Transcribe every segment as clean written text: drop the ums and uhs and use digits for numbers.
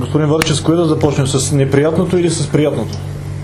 Господин Варчев, с кое да започнем? С неприятното или с приятното?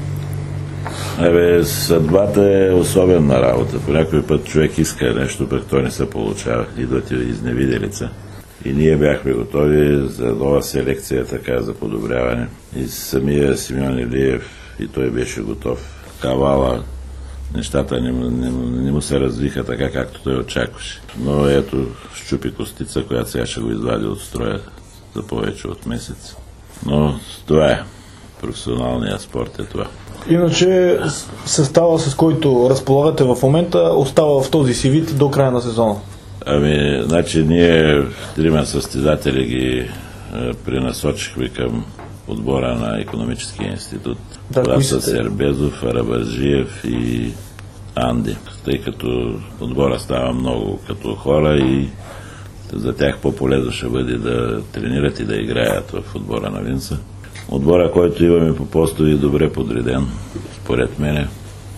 Съдбата е особена работа. По някой път човек иска нещо, пък той не се получава. Идват изневиделица. И ние бяхме готови за нова селекция, така за подобряване. И самия Симеон Илиев, и той беше готов. Кавала, нещата не му се развиха така, както той очакваше. Но ето, щупи костица, която сега ще го извади от строя за повече от месец. Но това е. Професионалният спорт е това. Иначе състава, с който разполагате в момента, остава в този си вид до края на сезона? Значи ние трима състезатели ги пренасочихме към отбора на Икономическия институт. Това са Сербезов, Арабаджиев и Анди. Тъй като отбора става много като хора и за тях по-полезно ще бъде да тренират и да играят в отбора на Винца. Отбора, който имаме по постови, добре подреден, според мене.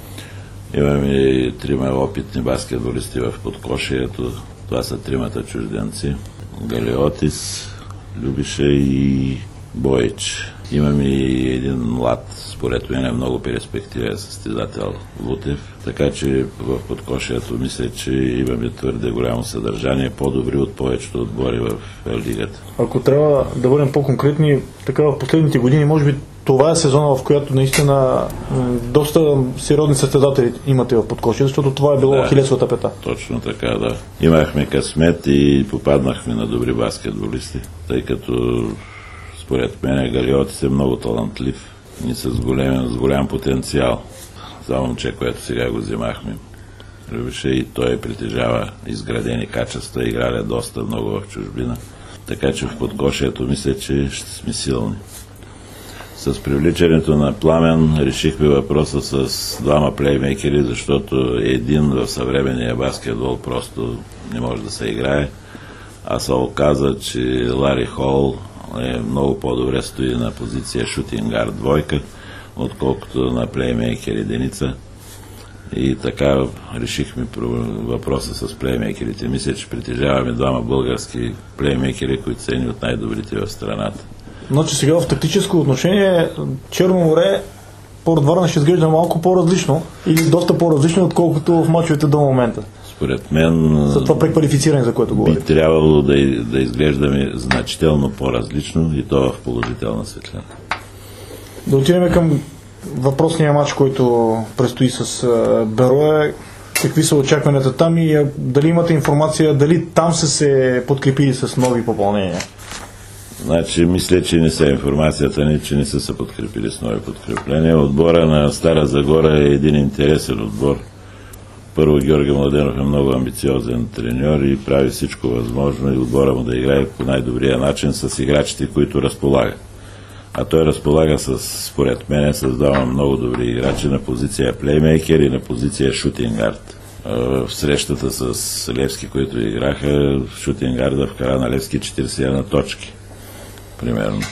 Имаме трима опитни баскетболисти в подкошието. Това са тримата чужденци. Галиотис, Любиша и Боич. Имаме и един млад, според мен е много перспективен състезател Лутев. Така че в подкошието мисля, че имаме твърде голямо съдържание, по-добри от повечето отбори в лигата. Ако трябва да бъдем по-конкретни, така в последните години, може би това е сезона, в която наистина доста сериозни състезатели имате в подкошие, защото това е било ахилесовата пета. Точно така, да. Имахме късмет и попаднахме на добри баскетболисти, тъй като според мен Галиотис е много талантлив и с голям потенциал. За момче, което сега го взимахме. Любеше и той притежава изградени качества, играли доста много в чужбина. Така че в подкошието мисля, че ще сме силни. С привличането на Пламен решихме въпроса с двама плеймейкери, защото един в съвременния баскетбол просто не може да се играе. А се оказа, че Лари Хол много по-добре стои на позиция шутингард двойка, отколкото на плеймейкер единица. И така решихме въпроса с плеймейкерите. Мисля, че притежаваме двама български плеймейкери, които са едни от най-добрите в страната. Значи сега в тактическо отношение Черно море Порт Варна ще изглежда малко по-различно или доста по-различно, отколкото в мачовете до момента. Според мен за това преквалифициране, за което говорим. Би трябвало да изглеждаме значително по-различно и то в положителна светлина. Да отидем към въпросния матч, който предстои с Берое. Какви са очакванията там и дали имате информация, дали там са се подкрепили с нови попълнения? Значи, мисля, че не са информацията ни, че не са се подкрепили с нови подкрепления. Отбора на Стара Загора е един интересен отбор. Първо, Георги Младенов е много амбициозен треньор и прави всичко възможно и отбора му да играе по най-добрия начин с играчите, които разполага. А той разполага според мен, създава много добри играчи на позиция плеймейкер и на позиция шутингард. В срещата с Левски, които играха, шутингарда вкара на Левски 41 точки. Примерно.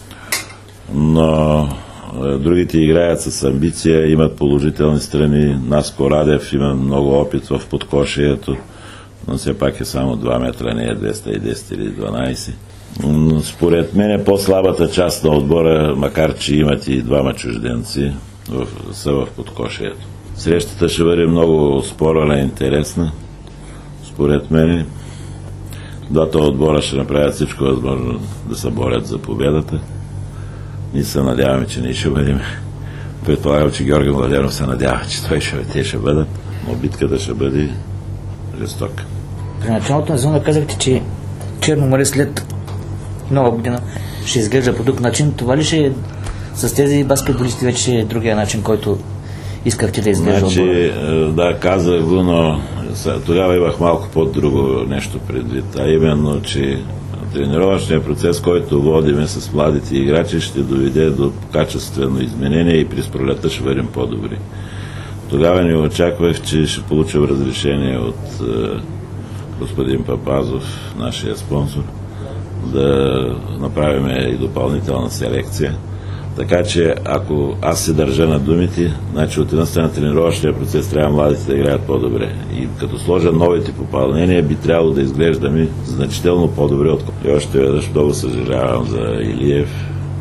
Но другите играят с амбиция, имат положителни страни. Наско Радев има много опит в подкошието, но все пак е само 2 метра, не е 210 или 12. Според мен е по-слабата част на отбора, макар че имат и двама чужденци, са в подкошието. Срещата ще бъде много спорна и интересна. Според мен двата отбора ще направят всичко възможно да се борят за победата. Ние се надяваме, че ние ще бъдем. Предполагам, че Георги Младенов се надява, че те ще бъдат, но битката ще бъде жестока. При началото на сезона казахте, че Черно море след нова година ще изглежда по друг начин. Това ли ще е с тези баскетболисти вече е другия начин, който искахте да изглежда отбора? Да, казах го, но тогава имах малко по-друго нещо предвид, а именно, че тренировъчният процес, който водиме с младите играчи, ще доведе до качествено изменение и през пролета ще бъдем по-добри. Тогава не очаквах, че ще получим разрешение от господин Папазов, нашия спонсор, да направим и допълнителна селекция. Така че, ако аз се държа на думите, значи от една страна тренировъчния процес трябва младите да играят по-добре. И като сложа новите попълнения, би трябвало да изглеждаме значително по-добре. И още веднъж много съжалявам за Илиев,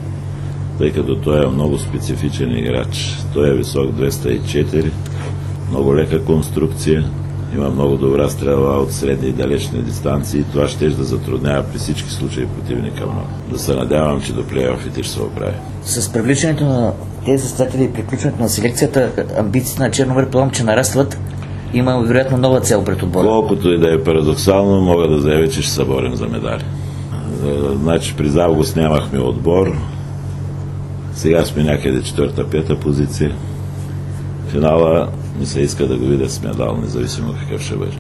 тъй като той е много специфичен играч. Той е висок 204, много лека конструкция, има много добра стрелба от средни и далечни дистанции. Това ще да затруднява при всички случаи противника много. Да се надявам, че до плейофите ще се оправи. С привличането на тези състезатели и приключването на селекцията, амбициите на Черноморец, предполагам, че нарастват. Има вероятно нова цел пред отбора. Колкото и да е парадоксално, мога да заявя, че ще се борим за медали. Значи през август нямахме отбор. Сега сме някъде 4-5 позиция. Финала ми се иска да го видя с медал, независимо какъв ще бъде.